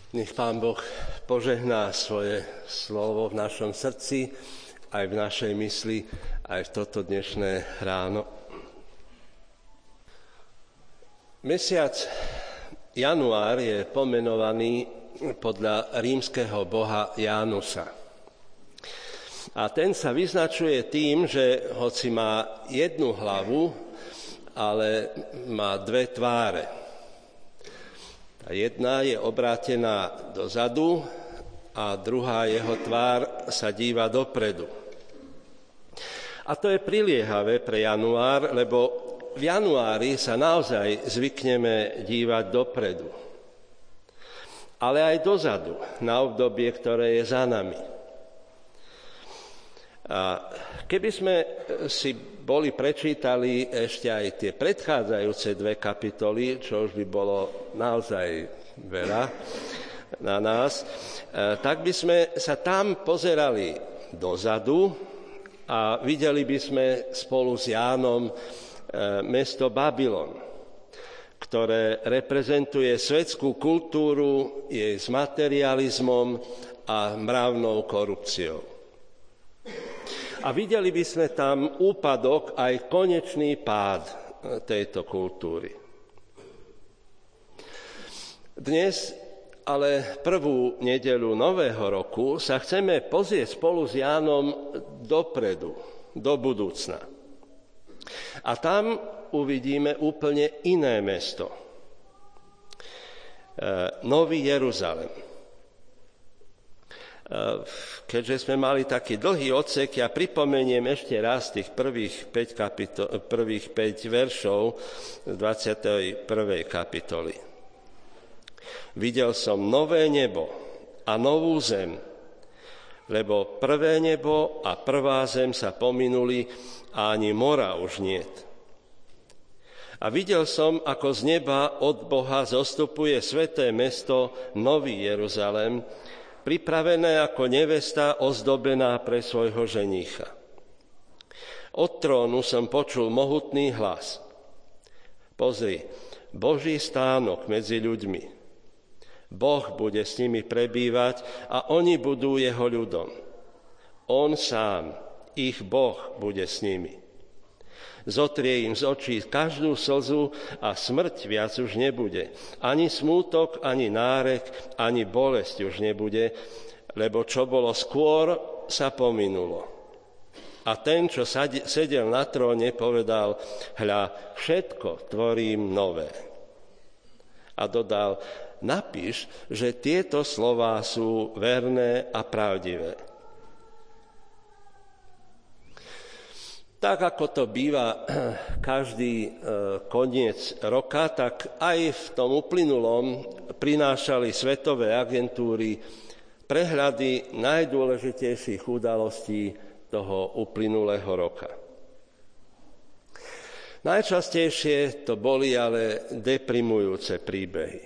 Nech Pán Boh požehná svoje slovo v našom srdci, aj v našej mysli, aj v toto dnešné ráno. Mesiac január je pomenovaný podľa rímskeho boha Jánusa. A ten sa vyznačuje tým, že hoci má jednu hlavu, ale má dve tváre. A jedna je obrátená dozadu a druhá jeho tvár sa díva dopredu. A to je priliehavé pre január, lebo v januári sa naozaj zvykneme dívať dopredu. Ale aj dozadu, na obdobie, ktoré je za nami. A keby sme si boli prečítali ešte aj tie predchádzajúce dve kapitoly, čo už by bolo naozaj veľa na nás, tak by sme sa tam pozerali dozadu a videli by sme spolu s Jánom mesto Babylon, ktoré reprezentuje svetskú kultúru jej s materializmom a mravnou korupciou. A videli by sme tam úpadok aj konečný pád tejto kultúry. Dnes, ale prvú nedeľu Nového roku, sa chceme pozrieť spolu s Jánom dopredu, do budúcna. A tam uvidíme úplne iné mesto. Nový Jeruzalem. Keďže sme mali taký dlhý odsek, ja pripomeniem ešte raz tých prvých 5 veršov z 21. kapitoly. Videl som nové nebo a novú zem, lebo prvé nebo a prvá zem sa pominuli a ani mora už niet. A videl som, ako z neba od Boha zostupuje sväté mesto, Nový Jeruzalem, pripravené ako nevesta ozdobená pre svojho ženícha. Od trónu som počul mohutný hlas. Pozri, Boží stánok medzi ľuďmi. Boh bude s nimi prebývať a oni budú jeho ľudom. On sám, ich Boh, bude s nimi. Zotrie im z očí každú slzu a smrť viac už nebude. Ani smútok, ani nárek, ani bolesť už nebude, lebo čo bolo skôr, sa pominulo. A ten, čo sedel na tróne, povedal, hľa, všetko tvorím nové. A dodal, napíš, že tieto slová sú verné a pravdivé. Tak ako to býva každý koniec roka, tak aj v tom uplynulom prinášali svetové agentúry prehľady najdôležitejších udalostí toho uplynulého roka. Najčastejšie to boli ale deprimujúce príbehy.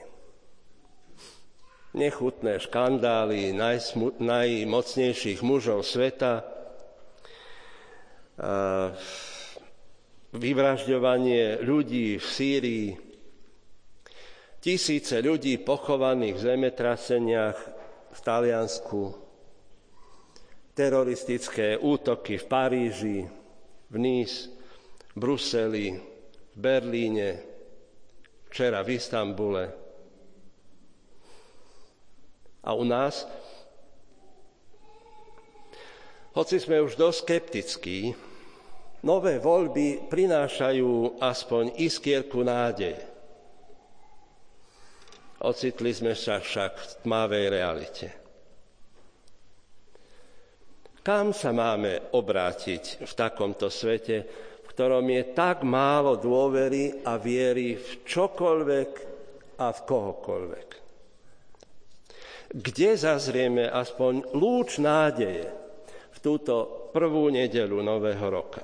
Nechutné škandály najmocnejších mužov sveta, vyvražďovanie ľudí v Sýrii, tisíce ľudí pochovaných v zemetraseniach v Taliansku, teroristické útoky v Paríži, v Nice, v Bruseli, v Berlíne, včera v Istanbule. A u nás, hoci sme už dosť skeptickí, nové voľby prinášajú aspoň iskierku nádeje. Ocitli sme sa však v tmavej realite. Kam sa máme obrátiť v takomto svete, v ktorom je tak málo dôvery a viery v čokoľvek a v kohokoľvek? Kde zazrieme aspoň lúč nádeje v túto prvú nedeľu Nového roka?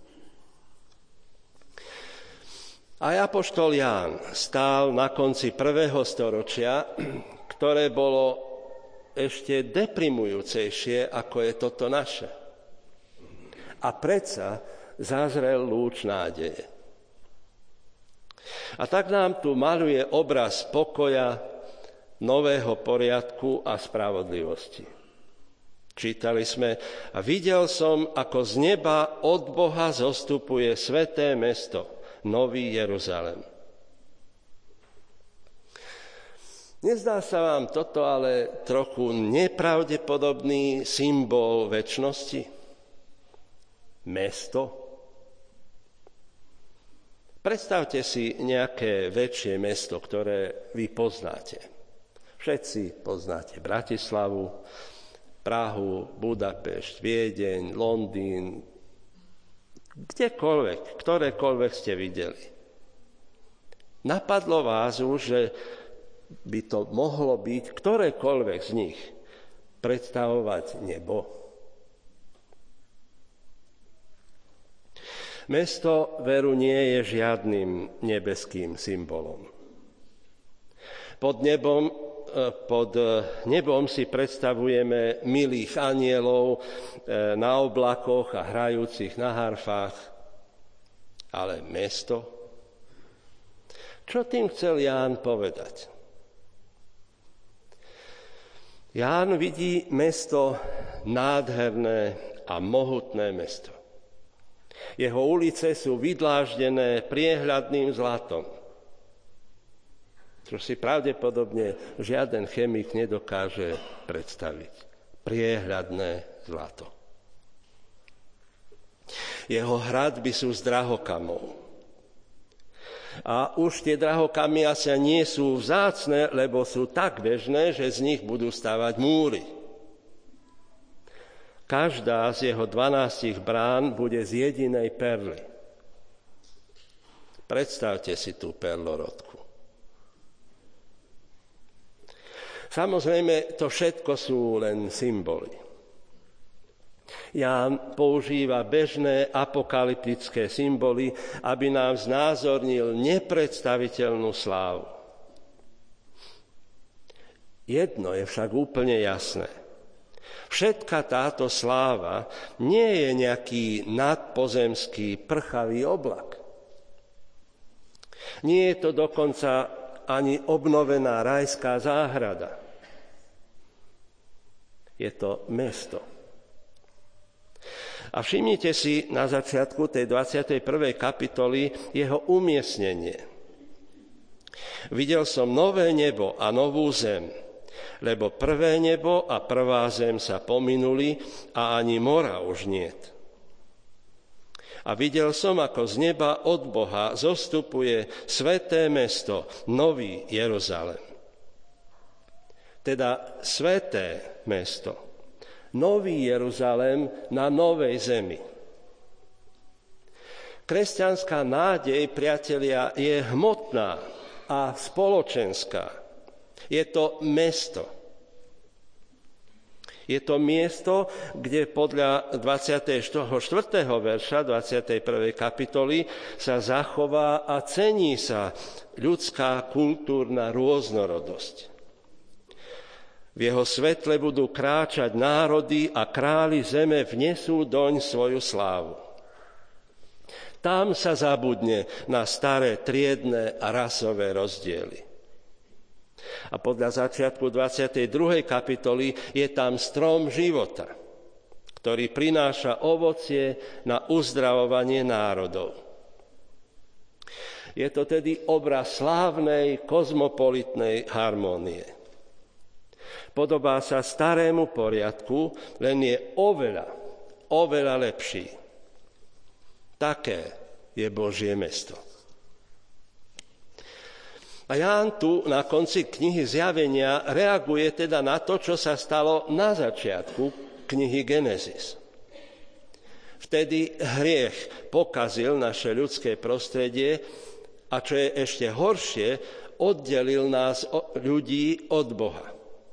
Aj apoštol Ján stál na konci 1. storočia, ktoré bolo ešte deprimujúcejšie, ako je toto naše. A predsa zazrel lúč nádeje. A tak nám tu maľuje obraz pokoja nového poriadku a spravodlivosti. Čítali sme: a videl som, ako z neba od Boha zostupuje sväté mesto, Nový Jeruzalem. Nezdá sa vám toto ale trochu nepravdepodobný symbol večnosti? Mesto? Predstavte si nejaké väčšie mesto, ktoré vy poznáte. Všetci poznáte Bratislavu, Prahu, Budapešť, Viedeň, Londýn, kdekoľvek, ktorékoľvek ste videli. Napadlo vás už, že by to mohlo byť ktorékoľvek z nich predstavovať nebo? Mesto veru nie je žiadnym nebeským symbolom. Pod nebom si predstavujeme milých anielov na oblakoch a hrajúcich na harfách. Ale mesto? Čo tým chcel Ján povedať? Ján vidí mesto nádherné a mohutné mesto. Jeho ulice sú vydláždené priehľadným zlatom, čo si pravdepodobne žiaden chemik nedokáže predstaviť. Priehľadné zlato. Jeho hradby sú z drahokamov. A už tie drahokamy asi nie sú vzácne, lebo sú tak bežné, že z nich budú stavať múry. Každá z jeho 12 brán bude z jedinej perly. Predstavte si tú perlorodku. Samozrejme, to všetko sú len symboly. Ján používa bežné apokalyptické symboly, aby nám znázornil nepredstaviteľnú slávu. Jedno je však úplne jasné. Všetka táto sláva nie je nejaký nadpozemský prchavý oblak. Nie je to dokonca ani obnovená rajská záhrada. Je to mesto. A všimnite si na začiatku tej 21. kapitoly jeho umiestnenie. Videl som nové nebo a novú zem, lebo prvé nebo a prvá zem sa pominuli a ani mora už niet. A videl som, ako z neba od Boha zostupuje sväté mesto, Nový Jeruzalem. Teda sväté mesto. Nový Jeruzalem na novej zemi. Kresťanská nádej, priatelia, je hmotná a spoločenská. Je to mesto. Je to miesto, kde podľa 24. verša 21. kapitoly sa zachová a cení sa ľudská kultúrna rôznorodosť. V jeho svetle budú kráčať národy a králi zeme vnesú doň svoju slávu. Tam sa zabudne na staré triedne a rasové rozdiely. A podľa začiatku 22. kapitoly je tam strom života, ktorý prináša ovocie na uzdravovanie národov. Je to tedy obraz slávnej kozmopolitnej harmónie. Podobá sa starému poriadku, len je oveľa lepší. Také je Božie mesto. A Ján tu na konci knihy Zjavenia reaguje teda na to, čo sa stalo na začiatku knihy Genesis. Vtedy hriech pokazil naše ľudské prostredie a čo je ešte horšie, oddelil nás ľudí od Boha.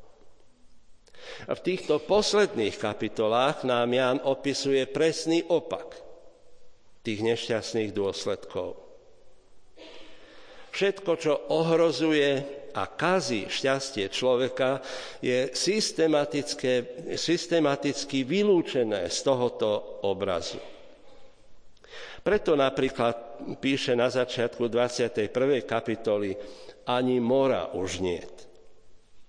A v týchto posledných kapitolách nám Ján opisuje presný opak tých nešťastných dôsledkov. Všetko, čo ohrozuje a kazí šťastie človeka, je systematicky vylúčené z tohoto obrazu. Preto napríklad píše na začiatku 21. kapitoly: ani mora už niet.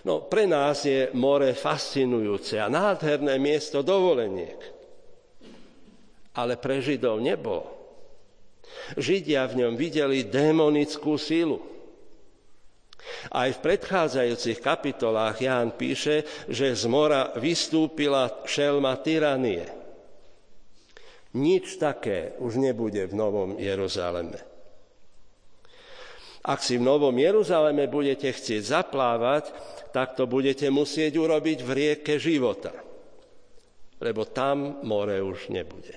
No, pre nás je more fascinujúce a nádherné miesto dovoleniek. Ale pre Židov nebolo. Židia v ňom videli démonickú silu. Aj v predchádzajúcich kapitolách Ján píše, že z mora vystúpila šelma tyranie. Nič také už nebude v Novom Jeruzaleme. Ak si v Novom Jeruzaleme budete chcieť zaplávať, tak to budete musieť urobiť v rieke života, lebo tam more už nebude.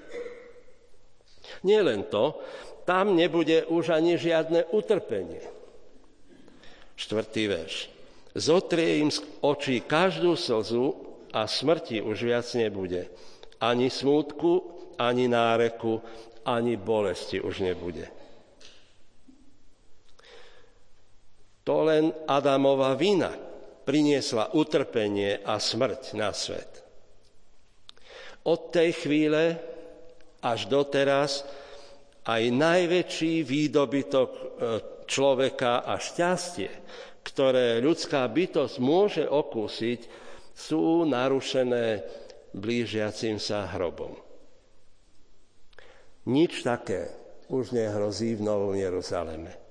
Nie len to, tam nebude už ani žiadne utrpenie. 4. verš. Zotrie im z očí každú slzu a smrti už viac nebude. Ani smútku, ani náreku, ani bolesti už nebude. To len Adamova vina priniesla utrpenie a smrť na svet. Od tej chvíle až doteraz aj najväčší výdobytok človeka a šťastie, ktoré ľudská bytosť môže okúsiť, sú narušené blížiacim sa hrobom. Nič také už nehrozí v Novom Jeruzaleme.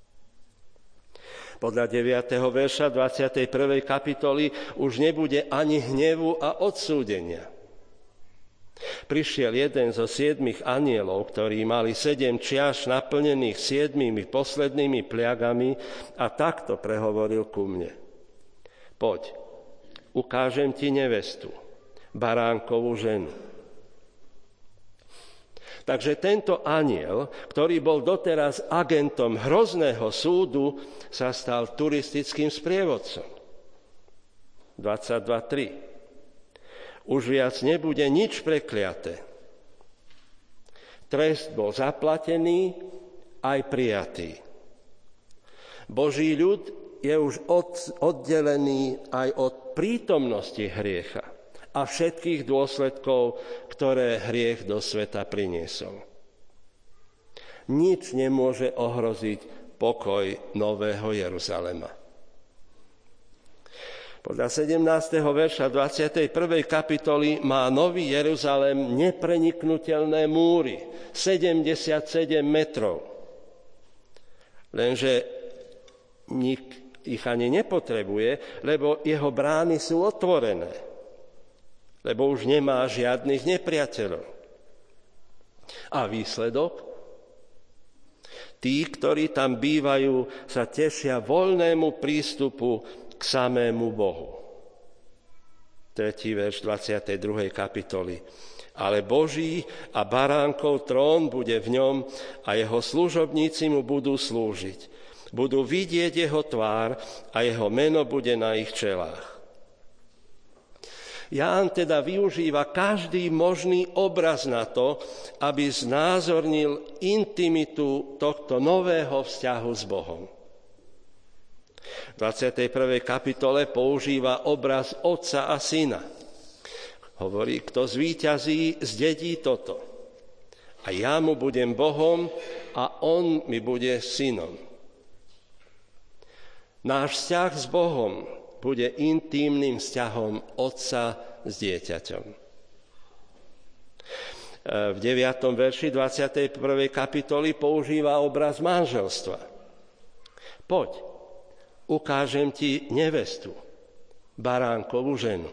Podľa 9. verša 21. kapitoly už nebude ani hnevu a odsúdenia. Prišiel jeden zo 7 anjelov, ktorí mali 7 čiaš naplnených 7 poslednými pliagami a takto prehovoril ku mne. Poď, ukážem ti nevestu, baránkovú ženu. Takže tento anjel, ktorý bol doteraz agentom hrozného súdu, sa stal turistickým sprievodcom. 22.3. Už viac nebude nič prekliaté. Trest bol zaplatený aj prijatý. Boží ľud je už oddelený aj od prítomnosti hriecha a všetkých dôsledkov, ktoré hriech do sveta priniesol. Nič nemôže ohroziť pokoj Nového Jeruzalema. Podľa 17. verša 21. kapitoly má Nový Jeruzalém nepreniknutelné múry, 77 metrov. Lenže nik ich ani nepotrebuje, lebo jeho brány sú otvorené. Lebo už nemá žiadnych nepriateľov. A výsledok? Tí, ktorí tam bývajú, sa tešia voľnému prístupu k samému Bohu. 3. verš 22. kapitoly. Ale Boží a baránkov trón bude v ňom a jeho služobníci mu budú slúžiť. Budú vidieť jeho tvár a jeho meno bude na ich čelách. Ján teda využíva každý možný obraz na to, aby znázornil intimitu tohto nového vzťahu s Bohom. V 21. kapitole používa obraz otca a syna. Hovorí, kto zvíťazí, zdedí toto. A ja mu budem Bohom a on mi bude synom. Náš vzťah s Bohom bude intímnym vzťahom otca s dieťaťom. V 9. verši 21. kapitoly používa obraz manželstva. Poď, ukážem ti nevestu, baránkovú ženu.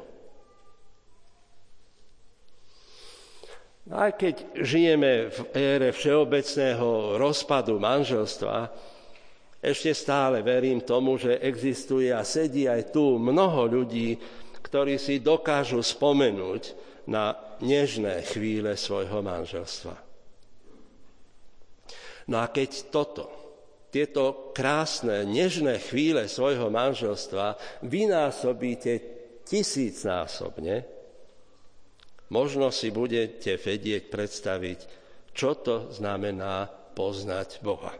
Aj keď žijeme v ére všeobecného rozpadu manželstva, ešte stále verím tomu, že existuje a sedí aj tu mnoho ľudí, ktorí si dokážu spomenúť na nežné chvíle svojho manželstva. No a keď tieto krásne, nežné chvíle svojho manželstva vynásobíte 1000-násobne, možno si budete vedieť predstaviť, čo to znamená poznať Boha.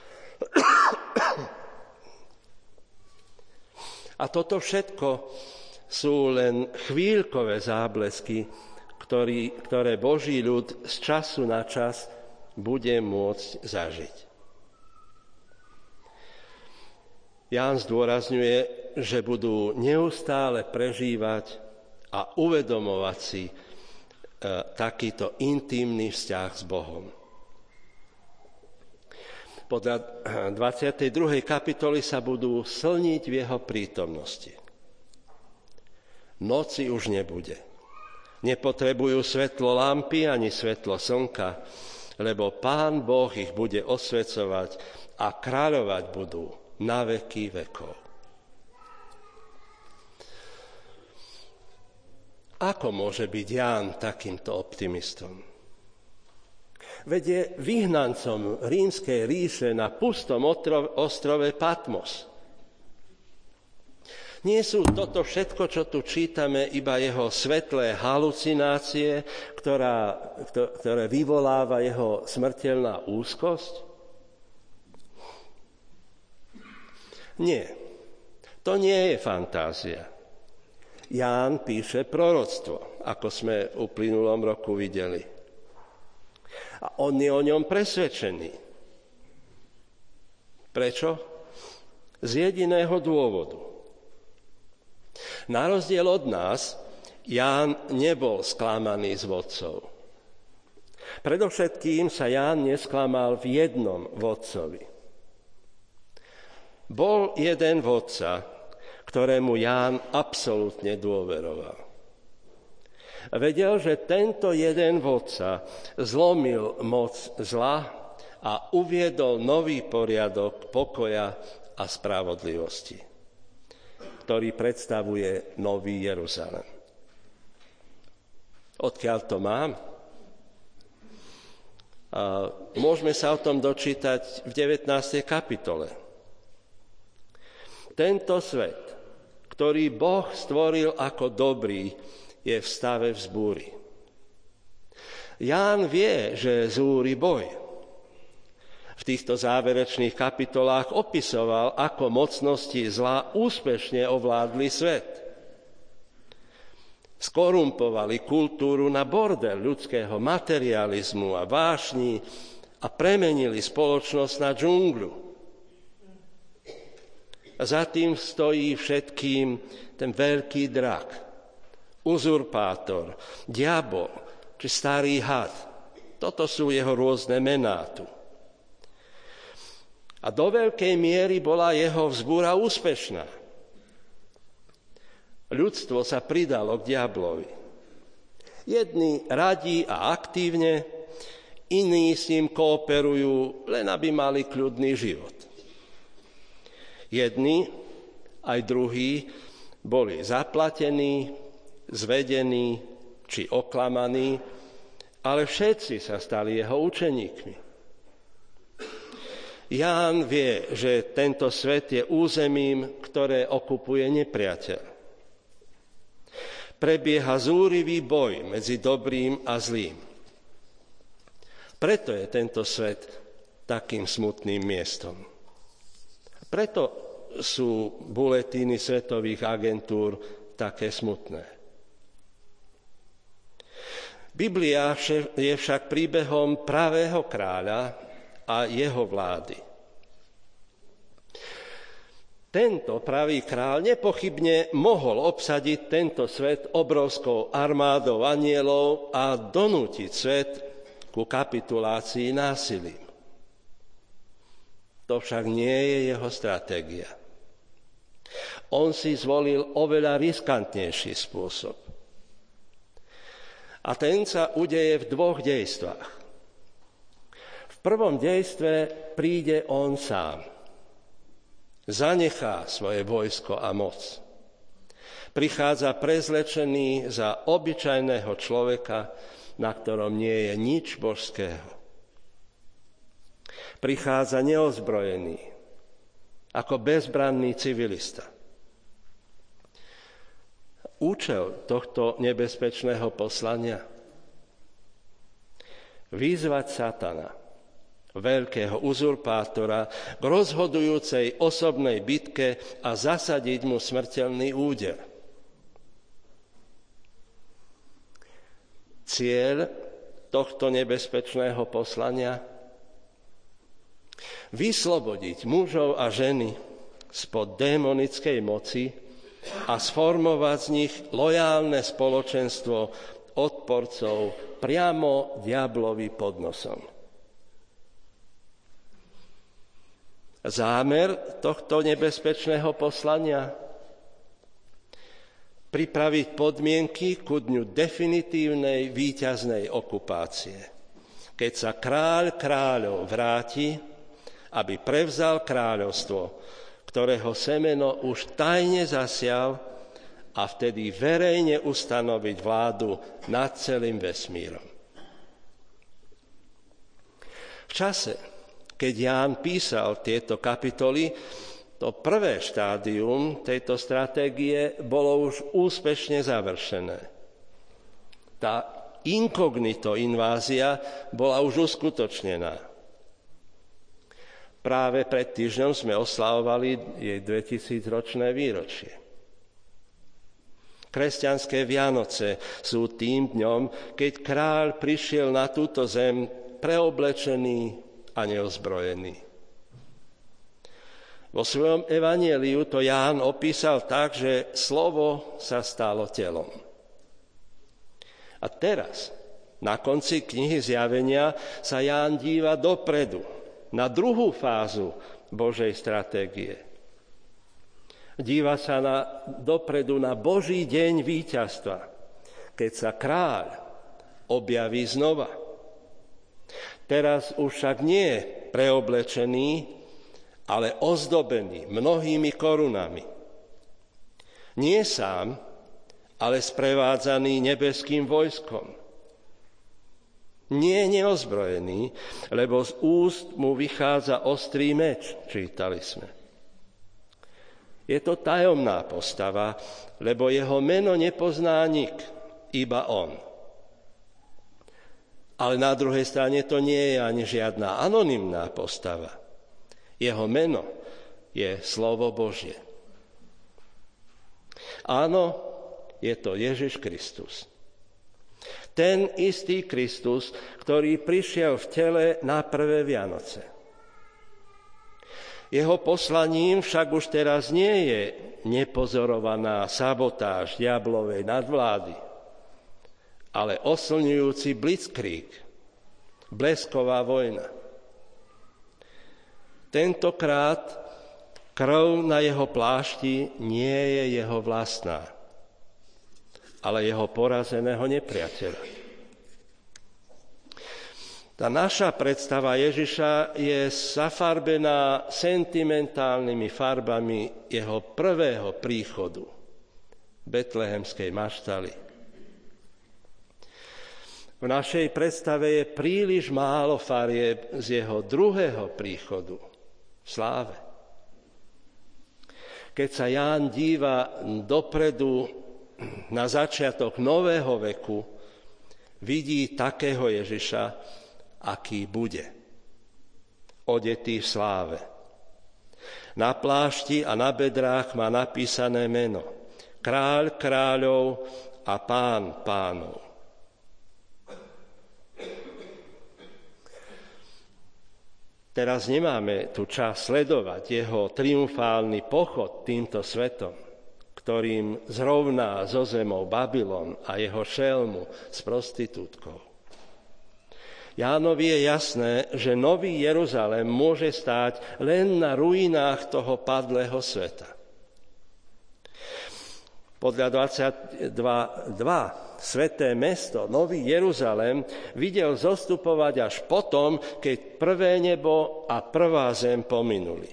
A toto všetko sú len chvíľkové záblesky, ktoré Boží ľud z času na čas bude môcť zažiť. Ján zdôrazňuje, že budú neustále prežívať a uvedomovať si takýto intímny vzťah s Bohom. Podľa 22. kapitoly sa budú slniť v jeho prítomnosti. Noci už nebude. Nepotrebujú svetlo lampy ani svetlo slnka, lebo Pán Boh ich bude osvecovať a kráľovať budú na veky vekov. Ako môže byť Ján takýmto optimistom? Veď je vyhnancom Rímskej ríše na pustom ostrove Patmos. Nie sú toto všetko, čo tu čítame, iba jeho svetlé halucinácie, ktoré vyvoláva jeho smrteľná úzkosť? Nie, to nie je fantázia. Ján píše proroctvo, ako sme v uplynulom roku videli. A on je o ňom presvedčený. Prečo? Z jediného dôvodu. Na rozdiel od nás, Ján nebol sklamaný z vodcov. Predovšetkým sa Ján nesklamal v jednom vodcovi. Bol jeden vodca, ktorému Ján absolútne dôveroval. Vedel, že tento jeden vodca zlomil moc zla a uviedol nový poriadok pokoja a spravodlivosti, ktorý predstavuje Nový Jeruzalém. Odkiaľ to mám? Môžeme sa o tom dočítať v 19. kapitole. Tento svet, ktorý Boh stvoril ako dobrý, je v stave vzbúry. Ján vie, že zúri boj. V týchto záverečných kapitolách opisoval, ako mocnosti zla úspešne ovládli svet. Skorumpovali kultúru na bordel ľudského materializmu a vášni a premenili spoločnosť na džungľu. A za tým stojí všetkým ten veľký drak, uzurpátor, diabol či starý had. Toto sú jeho rôzne mená tu. A do veľkej miery bola jeho vzbúra úspešná. Ľudstvo sa pridalo k diablovi. Jedni radí a aktívne, iní s ním kooperujú, len aby mali kľudný život. Jedni, aj druhí, boli zaplatení, zvedení či oklamaní, ale všetci sa stali jeho učeníkmi. Ján vie, že tento svet je územím, ktoré okupuje nepriateľ. Prebieha zúrivý boj medzi dobrým a zlým. Preto je tento svet takým smutným miestom. Preto sú buletíny svetových agentúr také smutné. Biblia je však príbehom pravého kráľa a jeho vlády. Tento pravý kráľ nepochybne mohol obsadiť tento svet obrovskou armádou anjelov a donútiť svet ku kapitulácii násilím. To však nie je jeho stratégia. On si zvolil oveľa riskantnejší spôsob. A ten sa udeje v dvoch dejstvách. V prvom dejstve príde on sám. Zanechá svoje vojsko a moc. Prichádza prezlečený za obyčajného človeka, na ktorom nie je nič božského. Prichádza neozbrojený, ako bezbranný civilista. Účel tohto nebezpečného poslania? Vyzvať satana, veľkého uzurpátora, k rozhodujúcej osobnej bitke a zasadiť mu smrteľný úder. Cieľ tohto nebezpečného poslania? Vyslobodiť mužov a ženy spod démonickej moci a sformovať z nich lojálne spoločenstvo odporcov priamo diablovi pod nosom. Zámer tohto nebezpečného poslania? Pripraviť podmienky ku dňu definitívnej víťaznej okupácie, keď sa kráľ kráľov vráti, aby prevzal kráľovstvo, ktorého semeno už tajne zasial, a vtedy verejne ustanoviť vládu nad celým vesmírom. V čase, keď Ján písal tieto kapitoly, to prvé štádium tejto stratégie bolo už úspešne završené. Tá inkognito invázia bola už uskutočnená. Práve pred týždňom sme oslavovali jej 2000-ročné výročie. Kresťanské Vianoce sú tým dňom, keď kráľ prišiel na túto zem preoblečený a neozbrojený. Vo svojom evanjeliu to Ján opísal tak, že slovo sa stalo telom. A teraz, na konci knihy Zjavenia, sa Ján díva dopredu, na druhú fázu Božej stratégie. Díva sa dopredu na Boží deň víťazstva, keď sa kráľ objaví znova. Teraz už však nie preoblečený, ale ozdobený mnohými korunami. Nie sám, ale sprevádzaný nebeským vojskom. Nie neozbrojený, lebo z úst mu vychádza ostrý meč, čítali sme. Je to tajomná postava, lebo jeho meno nepozná nik, iba on. Ale na druhej strane to nie je ani žiadna anonymná postava. Jeho meno je slovo Božie. Áno, je to Ježiš Kristus. Ten istý Kristus, ktorý prišiel v tele na prvé Vianoce. Jeho poslaním však už teraz nie je nepozorovaná sabotáž diablovej nadvlády, ale oslňujúci blitzkrieg, blesková vojna. Tentokrát krv na jeho plášti nie je jeho vlastná, ale jeho porazeného nepriateľa. Tá naša predstava Ježiša je zafarbená sentimentálnymi farbami jeho prvého príchodu, betlehemskej maštaly. V našej predstave je príliš málo farieb z jeho druhého príchodu, v sláve. Keď sa Ján díva dopredu na začiatok nového veku, vidí takého Ježiša, aký bude. Odetý v sláve. Na plášti a na bedrách má napísané meno. Kráľ kráľov a pán pánov. Teraz nemáme tu čas sledovať jeho triumfálny pochod týmto svetom, ktorým zrovná zo zemou Babylon a jeho šelmu s prostitútkou. Jánovi je jasné, že nový Jeruzalém môže stáť len na ruinách toho padlého sveta. Podľa 22.2 sväté mesto, nový Jeruzalém, videl zostupovať až potom, keď prvé nebo a prvá zem pominuli.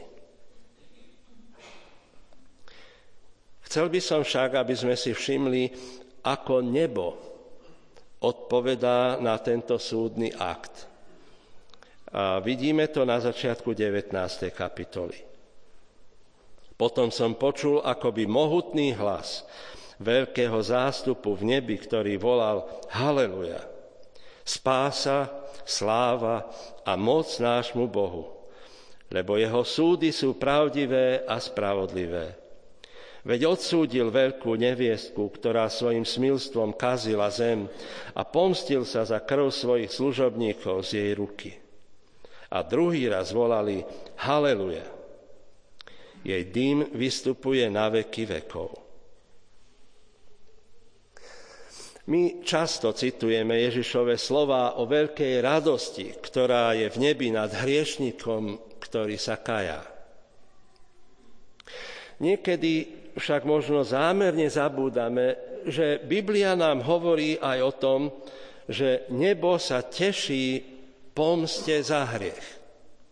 Chcel by som však, aby sme si všimli, ako nebo odpovedá na tento súdny akt. A vidíme to na začiatku 19. kapitoly. Potom som počul akoby mohutný hlas veľkého zástupu v nebi, ktorý volal Haleluja. Spása, sláva a moc nášmu Bohu, lebo jeho súdy sú pravdivé a spravodlivé. Veď odsúdil veľkú neviestku, ktorá svojim smilstvom kazila zem a pomstil sa za krv svojich služobníkov z jej ruky. A druhý raz volali Haleluja. Jej dým vystupuje na veky vekov. My často citujeme Ježišove slová o veľkej radosti, ktorá je v nebi nad hriešnikom, ktorý sa kajá. Niekedy však možno zámerne zabúdame, že Biblia nám hovorí aj o tom, že nebo sa teší pomste za hriech.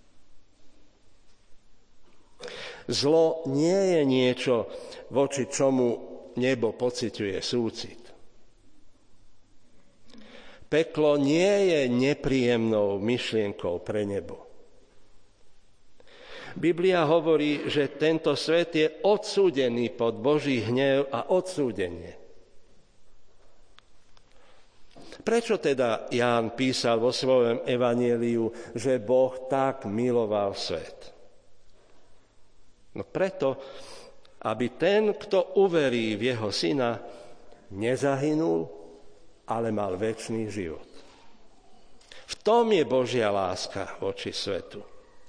Zlo nie je niečo, voči čomu nebo pociťuje súcit. Peklo nie je nepríjemnou myšlienkou pre nebo. Biblia hovorí, že tento svet je odsúdený pod Boží hnev a odsúdenie. Prečo teda Ján písal vo svojom evanjeliu, že Boh tak miloval svet? No preto, aby ten, kto uverí v jeho syna, nezahynul, ale mal večný život. V tom je Božia láska voči svetu.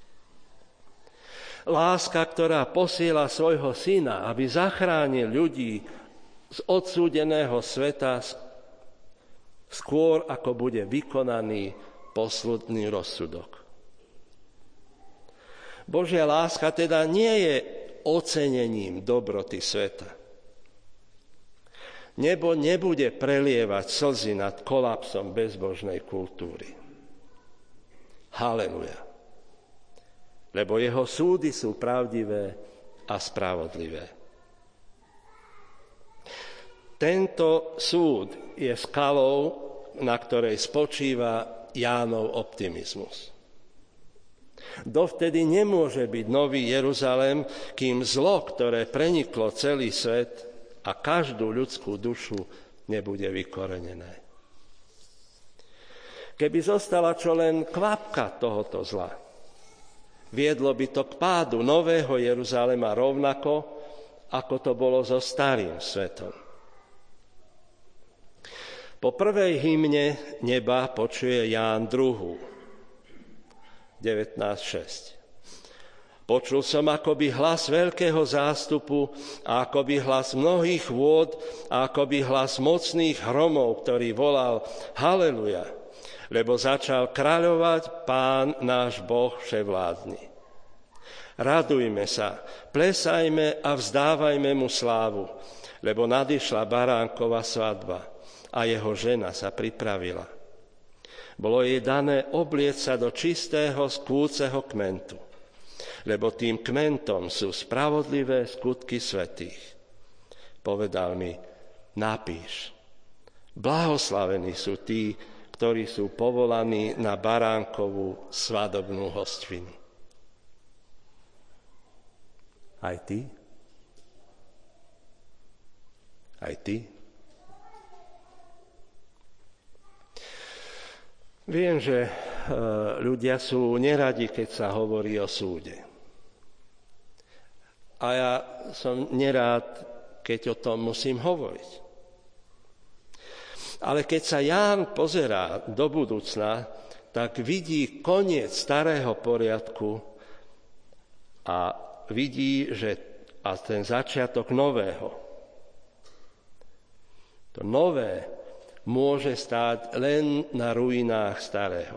Láska, ktorá posiela svojho syna, aby zachránil ľudí z odsúdeného sveta skôr, ako bude vykonaný posledný rozsudok. Božia láska teda nie je ocenením dobroty sveta. Nebo nebude prelievať slzy nad kolapsom bezbožnej kultúry. Haleluja. Lebo jeho súdy sú pravdivé a spravodlivé. Tento súd je skalou, na ktorej spočíva Jánov optimizmus. Dovtedy nemôže byť nový Jeruzalém, kým zlo, ktoré preniklo celý svet a každú ľudskú dušu, nebude vykorenené. Keby zostala čo len kvapka tohoto zla, viedlo by to k pádu nového Jeruzalema rovnako, ako to bolo so starým svetom. Po prvej hymne neba počuje Ján 2. 19.6. Počul som akoby hlas veľkého zástupu a akoby hlas mnohých vôd a akoby hlas mocných hromov, ktorý volal Haleluja, lebo začal kráľovať Pán náš Boh vševládny. Radujme sa, plesajme a vzdávajme mu slávu, lebo nadišla baránkova svadba a jeho žena sa pripravila. Bolo jej dané obliec sa do čistého skúceho kmentu, lebo tým kmentom sú spravodlivé skutky svätých. Povedal mi, napíš, blahoslavení sú tí, ktorí sú povolaní na baránkovú svadobnú hostvinu. Aj ty? Aj ty? Viem, že ľudia sú neradi, keď sa hovorí o súde. A ja som nerád, keď o tom musím hovoriť. Ale keď sa Ján pozerá do budúcna, tak vidí koniec starého poriadku a vidí, že a ten začiatok nového. To nové môže stáť len na ruinách starého.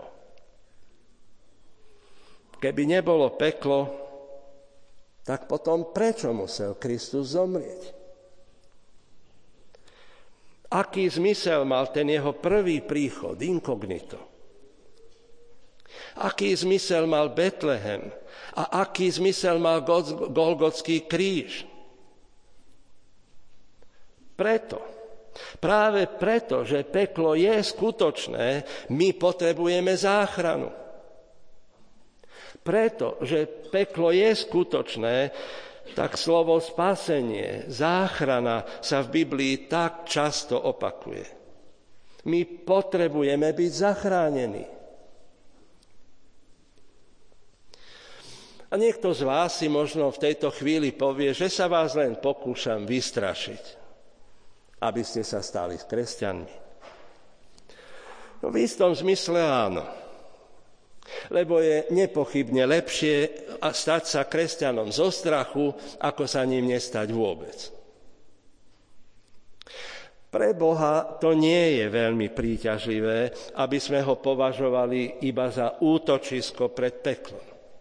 Keby nebolo peklo, tak potom prečo musel Kristus zomrieť? Aký zmysel mal ten jeho prvý príchod, inkognito? Aký zmysel mal Betlehem? A aký zmysel mal Golgotský kríž? Práve preto, že peklo je skutočné, my potrebujeme záchranu. Preto, že peklo je skutočné, tak slovo spasenie, záchrana sa v Biblii tak často opakuje. My potrebujeme byť zachránení. A niekto z vás si možno v tejto chvíli povie, že sa vás len pokúšam vystrašiť, aby ste sa stali kresťanmi. No v istom zmysle áno. Lebo je nepochybne lepšie stať sa kresťanom zo strachu, ako sa ním nestať vôbec. Pre Boha to nie je veľmi príťažlivé, aby sme ho považovali iba za útočisko pred peklom.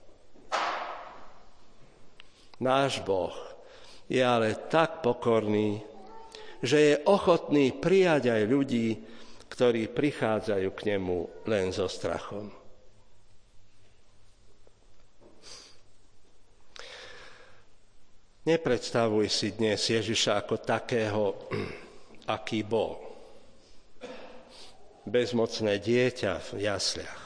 Náš Boh je ale tak pokorný, že je ochotný prijať aj ľudí, ktorí prichádzajú k nemu len so strachom. Nepredstavuj si dnes Ježiša ako takého, aký bol. Bezmocné dieťa v jasliach.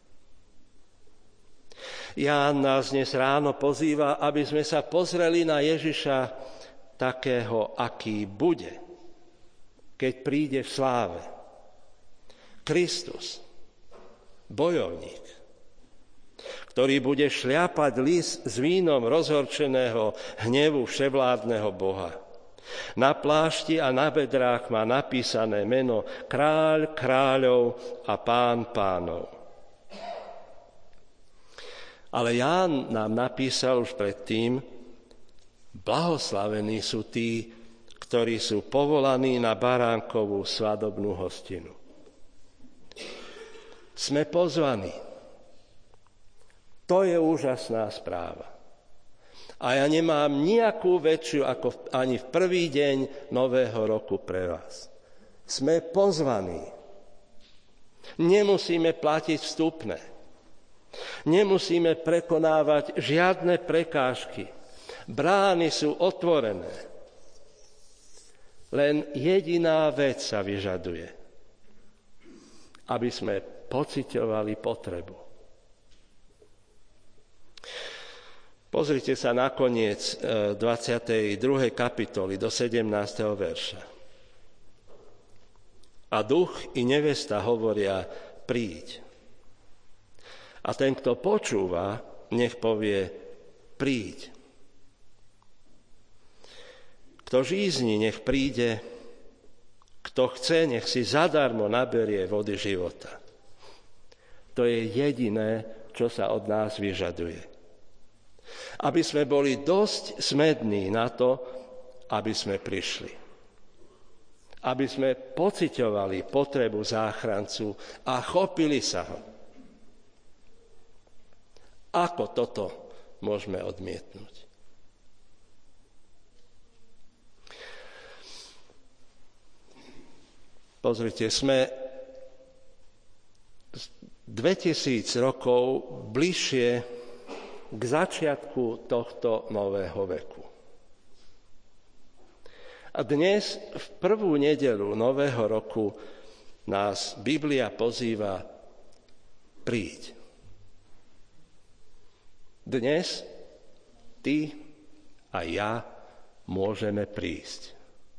Ján nás dnes ráno pozýva, aby sme sa pozreli na Ježiša takého, aký bude, keď príde v sláve. Kristus, bojovník, ktorý bude šľapať lis s vínom rozhorčeného hnevu vševládneho Boha. Na plášti a na bedrách má napísané meno Kráľ kráľov a Pán pánov. Ale Ján nám napísal už predtým, blahoslavení sú tí, ktorí sú povolaní na baránkovú svadobnú hostinu. Sme pozvaní. To je úžasná správa. A ja nemám nejakú väčšiu ako ani v prvý deň nového roku pre vás. Sme pozvaní. Nemusíme platiť vstupné. Nemusíme prekonávať žiadne prekážky. Brány sú otvorené. Len jediná vec sa vyžaduje. Aby sme pociťovali potrebu. Pozrite sa nakoniec 22. kapitoly do 17. verša. A duch i nevesta hovoria, príď. A ten, kto počúva, nech povie, príď. Kto žízni, nech príde. Kto chce, nech si zadarmo naberie vody života. To je jediné, čo sa od nás vyžaduje. Aby sme boli dosť smední na to, aby sme prišli. Aby sme pociťovali potrebu záchrancu a chopili sa ho. Ako toto môžeme odmietnúť? Pozrite, sme 2000 rokov bližšie k začiatku tohto nového veku. A dnes, v prvú nedeľu nového roku, nás Biblia pozýva príď. Dnes ty a ja môžeme prísť.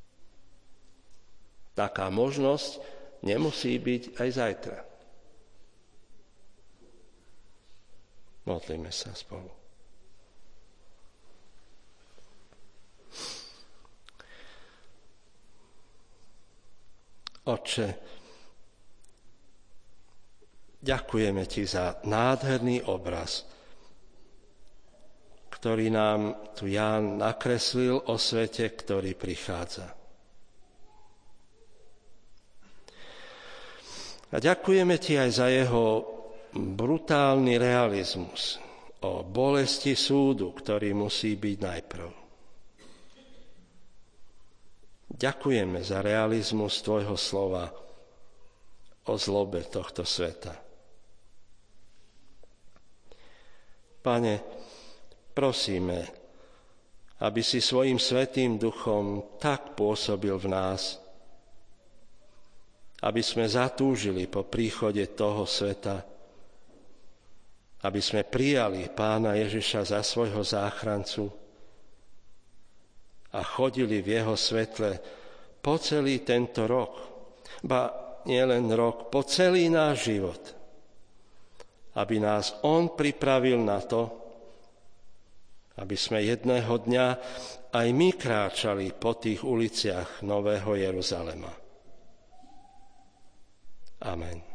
Taká možnosť nemusí byť aj zajtra. Modlíme sa spolu. Otče, ďakujeme ti za nádherný obraz, ktorý nám tu Ján nakreslil o svete, ktorý prichádza. A ďakujeme ti aj za jeho brutálny realizmus o bolesti súdu, ktorý musí byť najprv. Ďakujeme za realizmus tvojho slova o zlobe tohto sveta. Pane, prosíme, aby si svojim svätým duchom tak pôsobil v nás, aby sme zatúžili po príchode toho sveta, aby sme prijali Pána Ježiša za svojho záchrancu a chodili v jeho svetle po celý tento rok, ba nielen rok, po celý náš život, aby nás on pripravil na to, aby sme jedného dňa aj my kráčali po tých uliciach Nového Jeruzalema. Amen.